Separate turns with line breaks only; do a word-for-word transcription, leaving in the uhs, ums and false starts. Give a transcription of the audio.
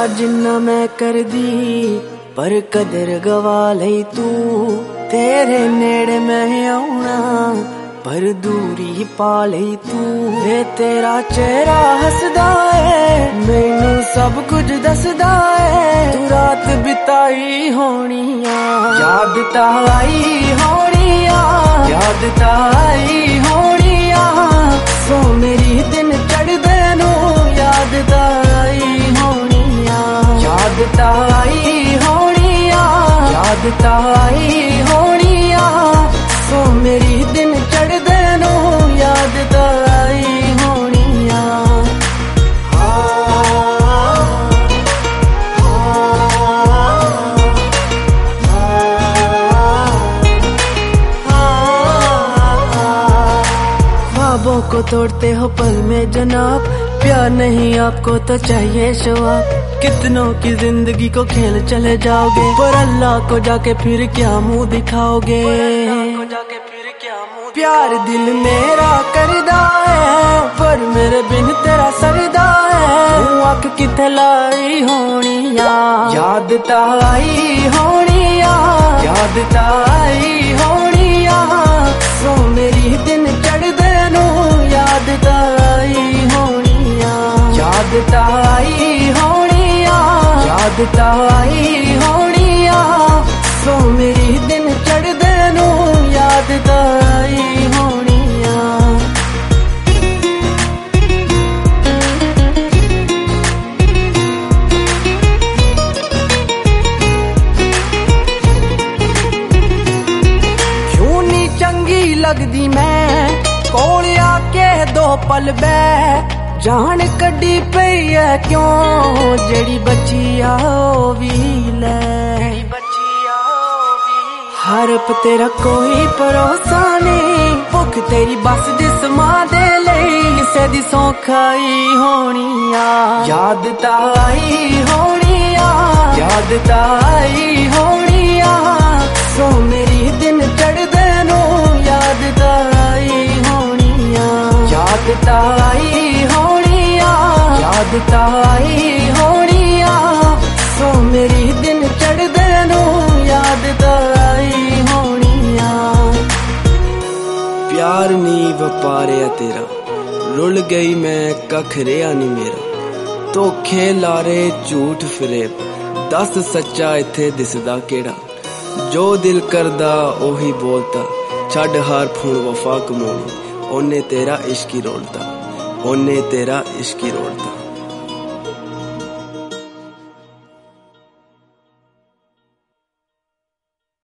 जिन्ना मैं कर दी पर कदर गवा लई तू। तेरे नेड़े मैं आउणा पर दूरी पा लई तू। वे तेरा चेहरा हसदा है मैनू सब कुछ दसदा है। तू रात बिताई होनिया याद ताई होनिया याद ताई होनिया। सो मेरी दिन चढ़दे नू याद ताई होनिया याद ताई होनिया याद ताई होनिया। सो मेरी दिन चढ़दे नू याद ताई होनिया। ख्वाबों को तोड़ते हो पल में जनाब, प्यार नहीं आपको तो चाहिए शवाब। कितनों की जिंदगी को खेल चले जाओगे पर अल्लाह को जाके फिर क्या मुंह दिखाओगे। जाके फिर क्या मुंह प्यार दिल मेरा करदा है पर मेरे बिन तेरा सरदा है। तू अख किथे लाई होनिया याद ताई होनिया याद ताई होनिया। सो मेरी दिन चढ़दे नू याद ताई होनिया याद ताई होनिया याद ताई होनिया। सो मेरी दिन चढ़दे नू याद ताई होनिया। क्यों नी चंगी लगदी मैं कोल आके दो पल बै जान कड्डी पई है क्यों जेड़ी बची आओ भी ले। हरप तेरा कोई भरोसा नहीं भुख तेरी बस जिस्मा दे लई। किसे दी सौखाई होनिया याद ताई होनिया याद ताई होनिया। सो मेरी दिन चढ़दे नू याद ताई होनिया याद ताई होनिया याद ताई होनिया। सो मेरी दिन चढ़दे नू याद ताई होनिया।
प्यार नी वपारिया तेरा रुल गई मैं कख रेया नी मेरा। धोखे लारे झूठ फिरेब दस सच्चा इत्थे दिसदा केड़ा। जो दिल करदा ओही बोलता छड़ हार फुण वफा कमाउणी। ओने तेरा इश्की रोलता ओने तेरा इश्की रोलता।